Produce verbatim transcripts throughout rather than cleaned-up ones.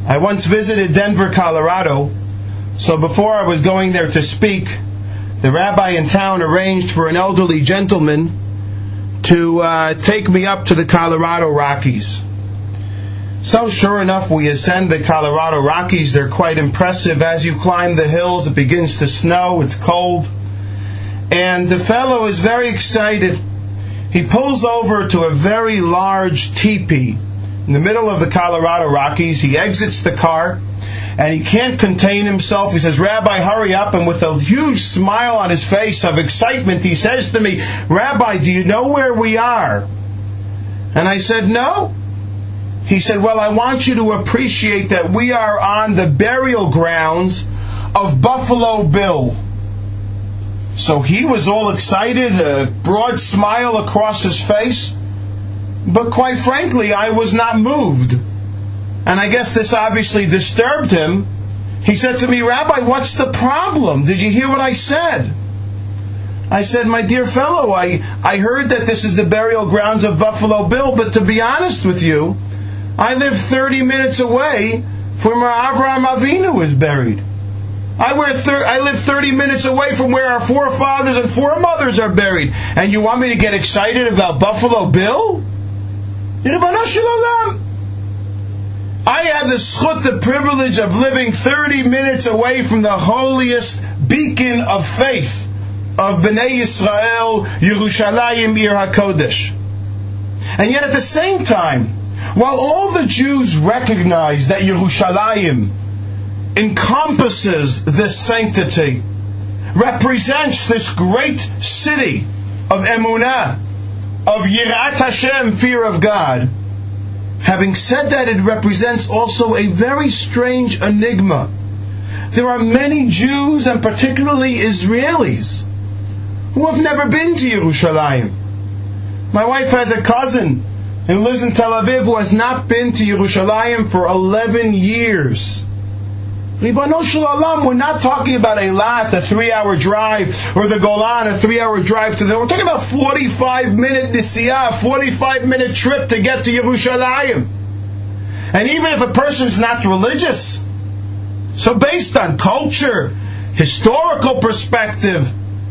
I once visited Denver, Colorado, so before I was going there to speak, the rabbi in town arranged for an elderly gentleman to uh, take me up to the Colorado Rockies. So sure enough, we ascend the Colorado Rockies. They're quite impressive. As you climb the hills, it begins to snow, it's cold. And the fellow is very excited. He pulls over to a very large teepee in the middle of the Colorado Rockies. He exits the car, and he can't contain himself. He says, "Rabbi, hurry up." And with a huge smile on his face of excitement, he says to me, "Rabbi, do you know where we are?" And I said, "No." He said, "Well, I want you to appreciate that we are on the burial grounds of Buffalo Bill." So he was all excited, a broad smile across his face. But quite frankly, I was not moved. And I guess this obviously disturbed him. He said to me, "Rabbi, what's the problem? Did you hear what I said?" I said, "My dear fellow, I, I heard that this is the burial grounds of Buffalo Bill, but to be honest with you, I live thirty minutes away from where Avraham Avinu is buried. I, wear thir- I live thirty minutes away from where our forefathers and foremothers are buried. And you want me to get excited about Buffalo Bill? Ribono shel Olam. I have the zchut, the privilege of living thirty minutes away from the holiest beacon of faith of Bnei Yisrael, Yerushalayim, Ir HaKodesh. And yet at the same time, while all the Jews recognize that Yerushalayim encompasses this sanctity, represents this great city of Emunah, of Yirat Hashem, fear of God, having said that, it represents also a very strange enigma. There are many Jews, and particularly Israelis, who have never been to Yerushalayim. My wife has a cousin who lives in Tel Aviv who has not been to Yerushalayim for eleven years. Ribono shel Olam, we're not talking about Eilat, a three-hour drive, or the Golan, a three-hour drive to the... We're talking about forty-five minute nisiyah, a forty-five minute trip to get to Yerushalayim. And even if a person's not religious, so based on culture, historical perspective,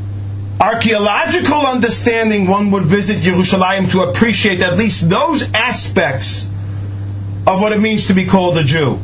archaeological understanding, one would visit Yerushalayim to appreciate at least those aspects of what it means to be called a Jew.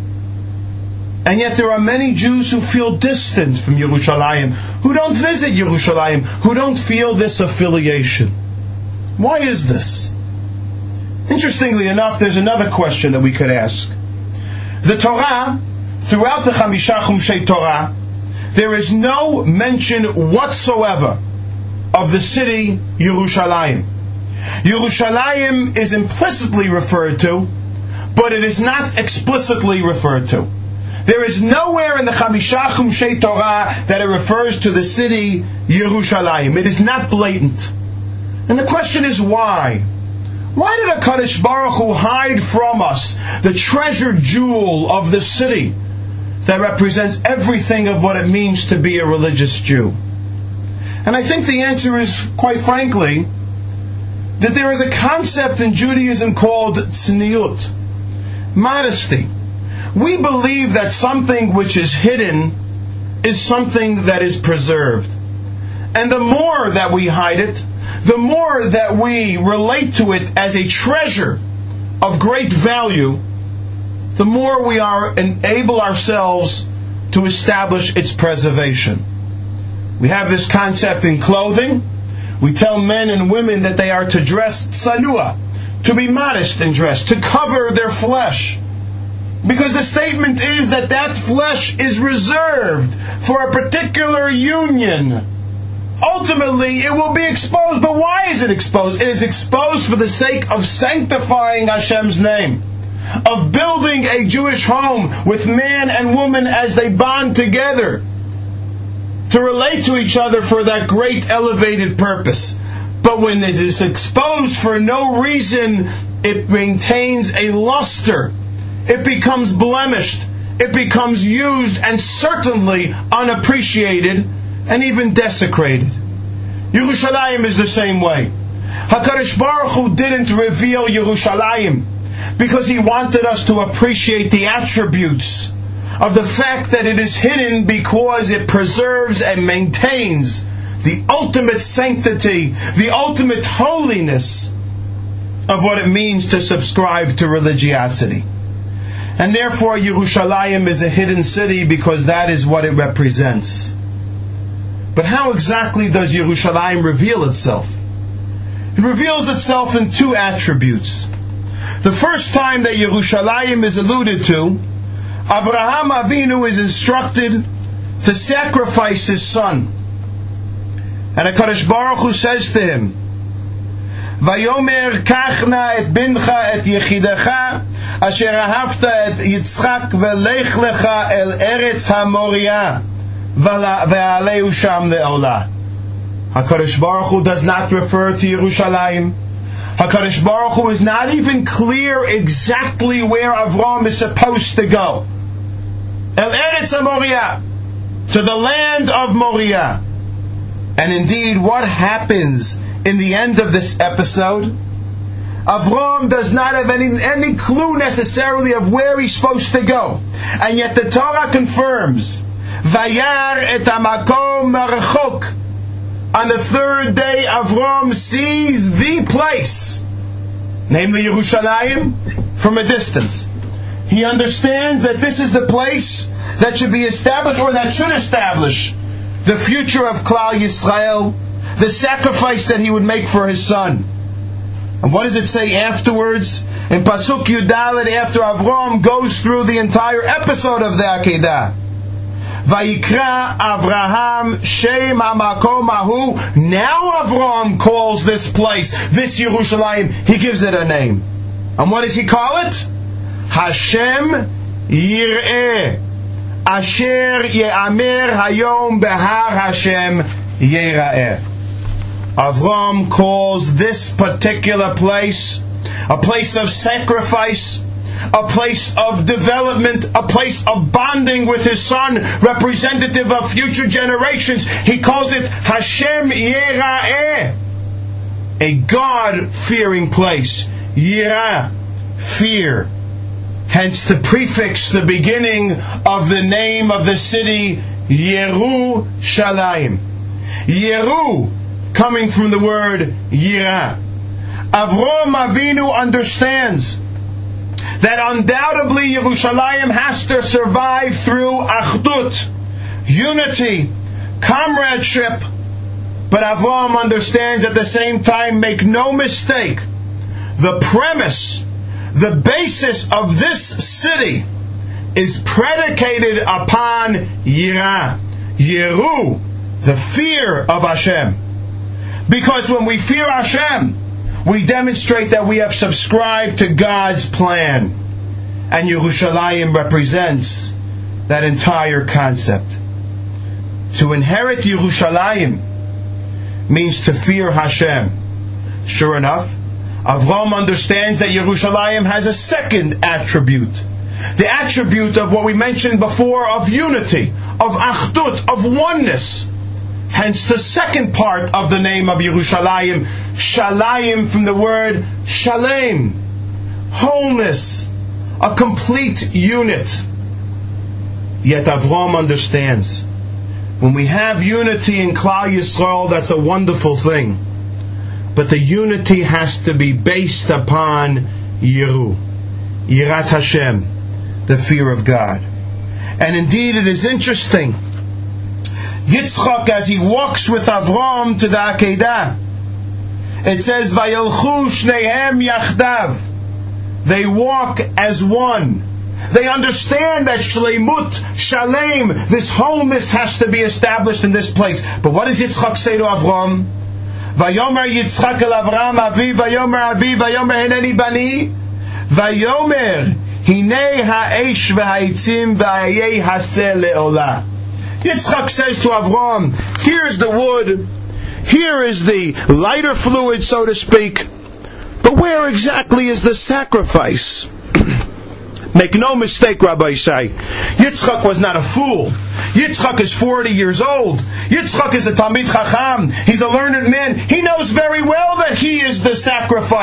And yet there are many Jews who feel distant from Yerushalayim, who don't visit Yerushalayim, who don't feel this affiliation. Why is this? Interestingly enough, there's another question that we could ask. The Torah, throughout the Chamisha Chumshei Torah, there is no mention whatsoever of the city Yerushalayim. Yerushalayim is implicitly referred to, but it is not explicitly referred to. There is nowhere in the Chamisha Chumshei Torah that it refers to the city Yerushalayim. It is not blatant. And the question is why? Why did HaKadosh Baruch Hu hide from us the treasured jewel of the city that represents everything of what it means to be a religious Jew? And I think the answer is, quite frankly, that there is a concept in Judaism called tzniut, modesty. We believe that something which is hidden is something that is preserved. And the more that we hide it, the more that we relate to it as a treasure of great value, the more we are enable ourselves to establish its preservation. We have this concept in clothing. We tell men and women that they are to dress tsanua, to be modest in dress, to cover their flesh. Because the statement is that that flesh is reserved for a particular union. Ultimately, it will be exposed. But why is it exposed? It is exposed for the sake of sanctifying Hashem's name, of building a Jewish home with man and woman as they bond together, to relate to each other for that great elevated purpose. But when it is exposed for no reason, it maintains a luster. It becomes blemished. It becomes used and certainly unappreciated and even desecrated. Yerushalayim is the same way. HaKadosh Baruch Hu didn't reveal Yerushalayim because He wanted us to appreciate the attributes of the fact that it is hidden, because it preserves and maintains the ultimate sanctity, the ultimate holiness of what it means to subscribe to religiosity. And therefore Yerushalayim is a hidden city, because that is what it represents. But how exactly does Yerushalayim reveal itself? It reveals itself in two attributes. The first time that Yerushalayim is alluded to, Avraham Avinu is instructed to sacrifice his son. And HaKadosh Baruch Hu says to him, Vayomer kachna et bincha et yechidecha asher ahavta et Yitzchak velech lecha el eretz ha-Moriah ve'aleu sham le'olah. HaKadosh Baruch Hu does not refer to Yerushalayim. HaKadosh Baruch Hu is not even clear exactly where Avram is supposed to go. El Eretz HaMoriah, to the land of Moriah. And indeed, what happens in the end of this episode? Avram does not have any, any clue necessarily of where he's supposed to go. And yet the Torah confirms, Vayar et hamakom merachok. On the third day, Avram sees the place, namely Yerushalayim, from a distance. He understands that this is the place that should be established, or that should establish the future of Klal Yisrael, the sacrifice that he would make for his son. And what does it say afterwards? In Pasuk Yudalet, after Avram goes through the entire episode of the Akedah, Vayikra Avraham Shem HaMakom Ahu. Now Avram calls this place, this Yerushalayim, he gives it a name. And what does he call it? Hashem Yireh Asher Ye'amer Hayom Behar Hashem Yera'eh. Avram calls this particular place a place of sacrifice, a place of development, a place of bonding with his son, representative of future generations. He calls it Hashem Yera'eh, a God-fearing place. Yirah, fear. Hence the prefix, the beginning of the name of the city, Yerushalayim. Yeru, coming from the word Yirah. Avram Avinu understands that undoubtedly Yerushalayim has to survive through achdut, unity, comradeship. But Avram understands at the same time, make no mistake, the premise, the basis of this city is predicated upon Yirah, Yeru, the fear of Hashem. Because when we fear Hashem, we demonstrate that we have subscribed to God's plan. And Yerushalayim represents that entire concept. To inherit Yerushalayim means to fear Hashem. Sure enough, Avram understands that Yerushalayim has a second attribute. The attribute of what we mentioned before, of unity, of achdut, of oneness. Hence the second part of the name of Yerushalayim, Shalayim, from the word Shalem, wholeness, a complete unit. Yet Avram understands, when we have unity in Klal Yisrael, that's a wonderful thing. But the unity has to be based upon Yeru, Yirat Hashem, the fear of God. And indeed it is interesting, Yitzchak, as he walks with Avram to the Akedah, it says, Vayelchu shnehem yachdav. They walk as one. They understand that shleimut, shalem, this wholeness has to be established in this place. But what does Yitzchak say to Avram? Vayomer Yitzchak el Avram avi, Vayomer avi, Vayomer heneni bani, Vayomer hinei ha'esh v'ha'itzim v'ayei haseh le'olah. Yitzchak says to Avram, here's the wood, here is the lighter fluid, so to speak, but where exactly is the sacrifice? Make no mistake, Rabbi Shai, Yitzchak was not a fool. Yitzchak is forty years old. Yitzchak is a Talmid Chacham. He's a learned man. He knows very well that he is the sacrifice.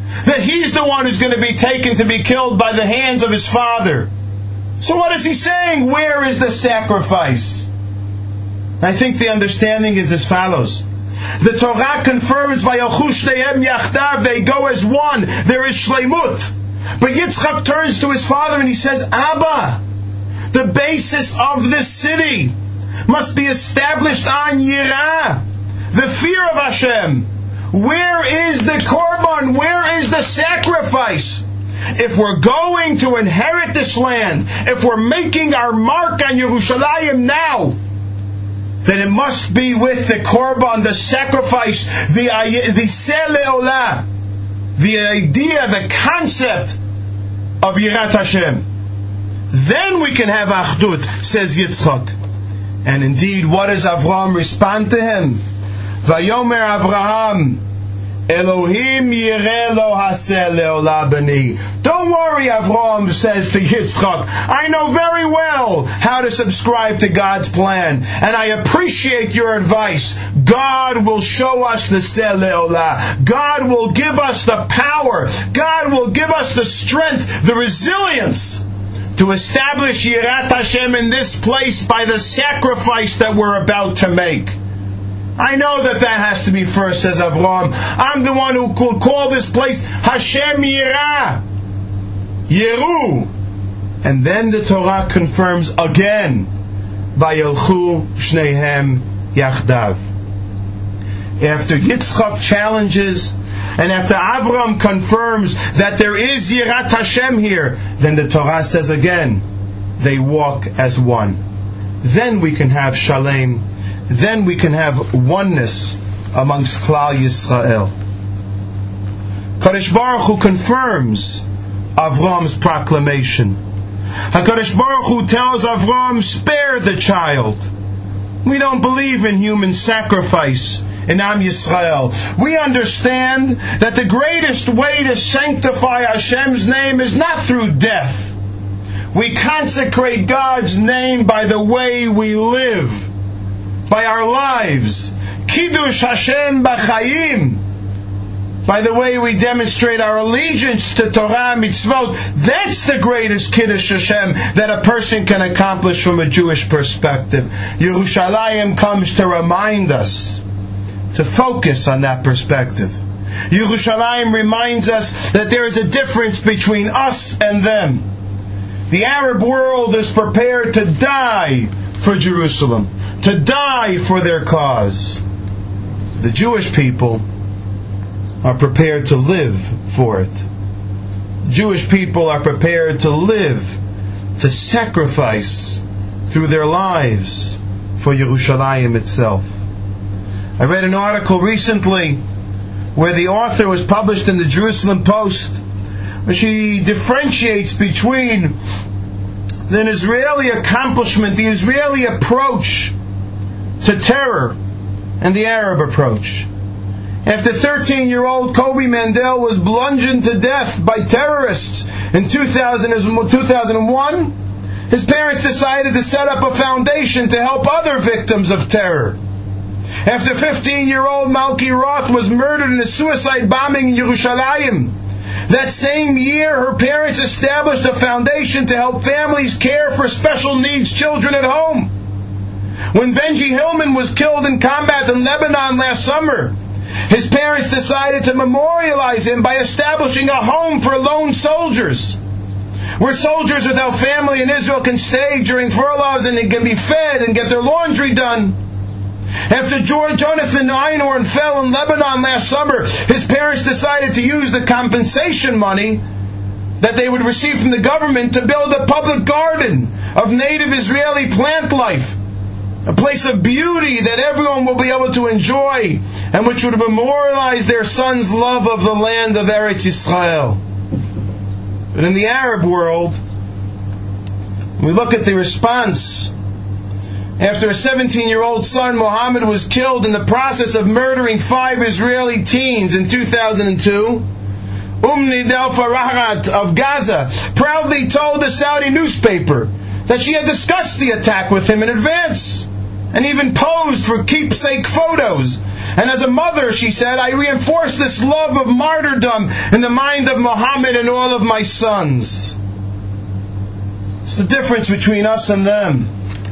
that he's the one who's going to be taken to be killed by the hands of his father. So what is he saying? Where is the sacrifice? I think the understanding is as follows. The Torah confirms by Yalchu Shteihem Yachdav, they go as one. There is Shleimut. But Yitzchak turns to his father and he says, Abba, the basis of this city must be established on Yirah, the fear of Hashem. Where is the korban? Where is the sacrifice? If we're going to inherit this land, if we're making our mark on Yerushalayim now, then it must be with the korban, the sacrifice, the the seh le'olah, the idea, the concept of Yirat Hashem. Then we can have Achdut, says Yitzchak. And indeed, what does Avraham respond to him? Vayomer Avraham, Elohim yireh lo haseh le'olah bani. Don't worry, Avraham says to Yitzchak, I know very well how to subscribe to God's plan, and I appreciate your advice. God will show us the seh le'olah. God will give us the power. God will give us the strength, the resilience to establish Yirat Hashem in this place by the sacrifice that we're about to make. I know that that has to be first, says Avraham. I'm the one who will call this place Hashem Yirah, Yeru. And then the Torah confirms again, Vayelchu Shneihem Yachdav. After Yitzchak challenges, and after Avraham confirms that there is Yirat Hashem here, then the Torah says again, they walk as one. Then we can have Shalem. Then we can have oneness amongst Klal Yisrael. Kadosh Baruch Hu confirms Avram's proclamation. HaKadosh Baruch Hu tells Avram, spare the child. We don't believe in human sacrifice in Am Yisrael. We understand that the greatest way to sanctify Hashem's name is not through death. We consecrate God's name by the way we live, by our lives. Kiddush Hashem b'chayim, by the way we demonstrate our allegiance to Torah and mitzvot. That's the greatest Kiddush Hashem that a person can accomplish from a Jewish perspective. Yerushalayim comes to remind us to focus on that perspective. Yerushalayim reminds us that there is a difference between us and them. The Arab world is prepared to die for Jerusalem, to die for their cause. The Jewish people are prepared to live for it. Jewish people are prepared to live, to sacrifice through their lives for Yerushalayim itself. I read an article recently where the author was published in the Jerusalem Post, where she differentiates between the Israeli accomplishment, the Israeli approach to terror, and the Arab approach. After thirteen-year-old Kobe Mandel was bludgeoned to death by terrorists in two thousand one, his parents decided to set up a foundation to help other victims of terror. After fifteen-year-old Malki Roth was murdered in a suicide bombing in Yerushalayim, that same year her parents established a foundation to help families care for special needs children at home. When Benji Hillman was killed in combat in Lebanon last summer, his parents decided to memorialize him by establishing a home for lone soldiers, where soldiers without family in Israel can stay during furloughs and they can be fed and get their laundry done. After George Jonathan Einhorn fell in Lebanon last summer, his parents decided to use the compensation money that they would receive from the government to build a public garden of native Israeli plant life, a place of beauty that everyone will be able to enjoy, and which would memorialize their son's love of the land of Eretz Yisrael. But in the Arab world, we look at the response. After a seventeen-year-old son, Mohammed, was killed in the process of murdering five Israeli teens in two thousand two, Umni Del Farahat of Gaza proudly told the Saudi newspaper that she had discussed the attack with him in advance. and even posed for keepsake photos. And as a mother, she said, I reinforce this love of martyrdom in the mind of Muhammad and all of my sons. It's the difference between us and them.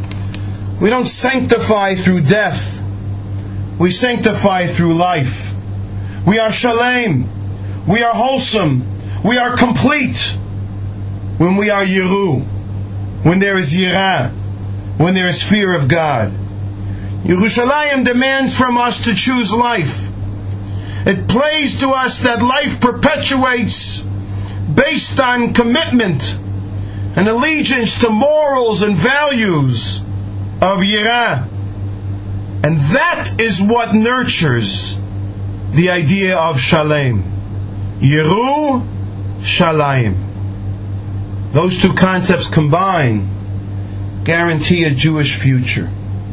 We don't sanctify through death. We sanctify through life. We are shalem. We are wholesome. We are complete when we are yiru, when there is yirah, when there is fear of God. Yerushalayim demands from us to choose life. It plays to us that life perpetuates based on commitment and allegiance to morals and values of yirah. And that is what nurtures the idea of shalem. Yiru, shalayim. Those two concepts combined guarantee a Jewish future.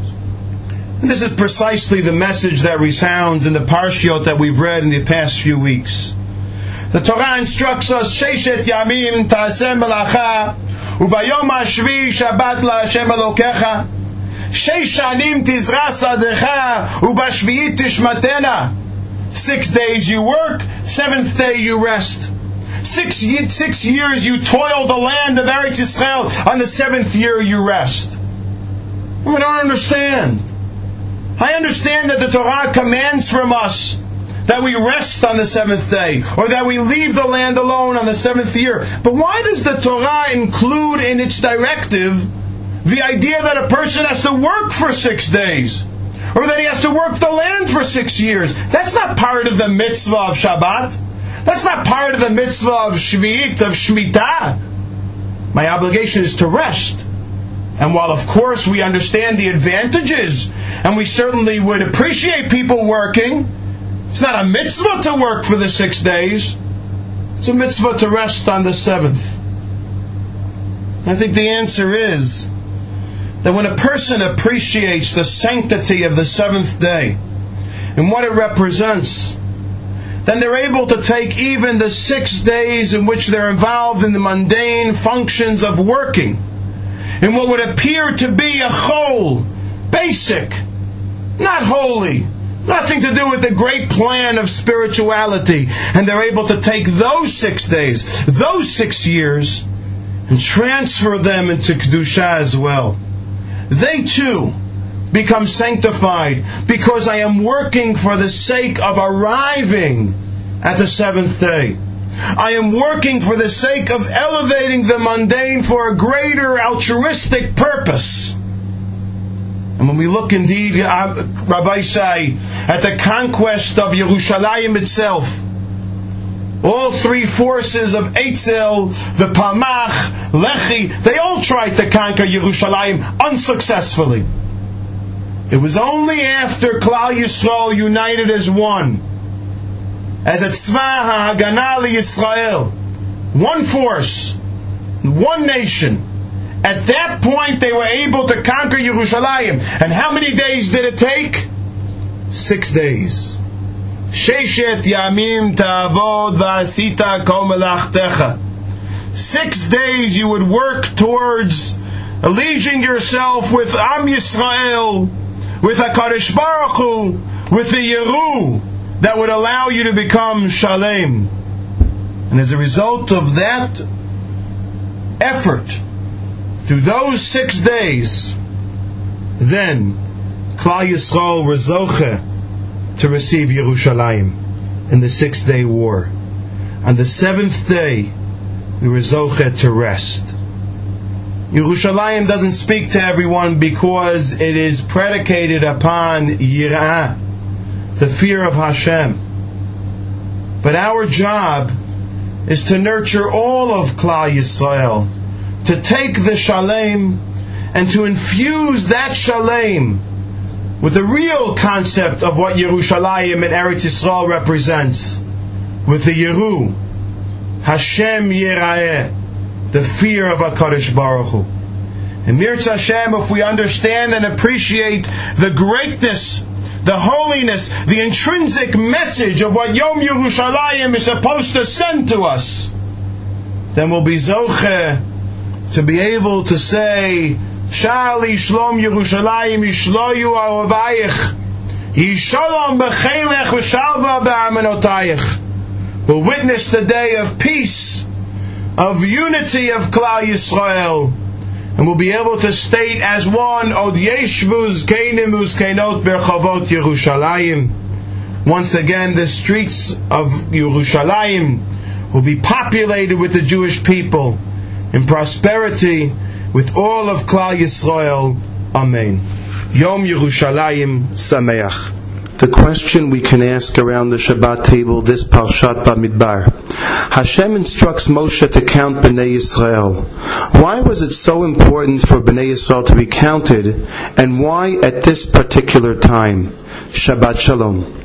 And this is precisely the message that resounds in the parshiot that we've read in the past few weeks. The Torah instructs us, Sheshet yamim ta'aseh melacha, ubayom hashvi shabbat la'Hashem Elokecha, Sheish shanim tizra sadecha, ubashvi'it tishmatena. Six days you work, seventh day you rest. Six, six years you toil the land of Eretz Yisrael, on the seventh year you rest. I don't understand. I understand that the Torah commands from us that we rest on the seventh day, or that we leave the land alone on the seventh year. But why does the Torah include in its directive the idea that a person has to work for six days? Or that he has to work the land for six years. That's not part of the mitzvah of Shabbat. That's not part of the mitzvah of Shvi'it, of Shemitah. My obligation is to rest. And while of course we understand the advantages, and we certainly would appreciate people working, it's not a mitzvah to work for the six days. It's a mitzvah to rest on the seventh. I think the answer is that when a person appreciates the sanctity of the seventh day and what it represents, then they're able to take even the six days in which they're involved in the mundane functions of working, in what would appear to be a chol, basic, not holy, nothing to do with the great plan of spirituality, and they're able to take those six days, those six years, and transfer them into Kedusha as well. They too become sanctified because I am working for the sake of arriving at the seventh day. I am working for the sake of elevating the mundane for a greater altruistic purpose. And when we look indeed, Rabbi say, at the conquest of Yerushalayim itself, all three forces of Eitzel, the Palmach, Lechi, they all tried to conquer Yerushalayim unsuccessfully. It was only after Klal Yisrael united as one, as a Tzva HaHagana Yisrael, one force, one nation. At that point they were able to conquer Yerushalayim. And how many days did it take? Six days. Sheshet yamim ta'avod v'asita kol melachtecha. Six days you would work towards alleging yourself with Am Yisrael, with HaKadosh Baruch Hu, with the Yeru that would allow you to become Shalem. And as a result of that effort, through those six days, then Klal Yisrael was zoche to receive Yerushalayim in the Six Day War. On the seventh day, we were zoche to rest. Yerushalayim doesn't speak to everyone because it is predicated upon Yirah, the fear of Hashem. But our job is to nurture all of Klal Yisrael, to take the Shalem and to infuse that Shalem with the real concept of what Yerushalayim and Eretz Yisrael represents, with the Yeru, Hashem Yirayeh, the fear of HaKadosh Baruch Hu. And Mirza Hashem, if we understand and appreciate the greatness, the holiness, the intrinsic message of what Yom Yerushalayim is supposed to send to us, then we'll be zoche to be able to say Shali Shlom Yerushalayim Yishloyu Ahavayich Yishalom B'chelech V'shalva B'armenotayich. We'll witness the day of peace, of unity of Klal Yisrael, and we'll be able to state as one, Od Yeshvuz Keinim Uzkeinot Berchavot Yerushalayim. Once again, the streets of Yerushalayim will be populated with the Jewish people in prosperity with all of Klal Yisrael. Amen. Yom Yerushalayim Sameach. The question we can ask around the Shabbat table this Parshat Bamidbar. Hashem instructs Moshe to count Bnei Yisrael. Why was it so important for Bnei Yisrael to be counted, and why at this particular time? Shabbat Shalom.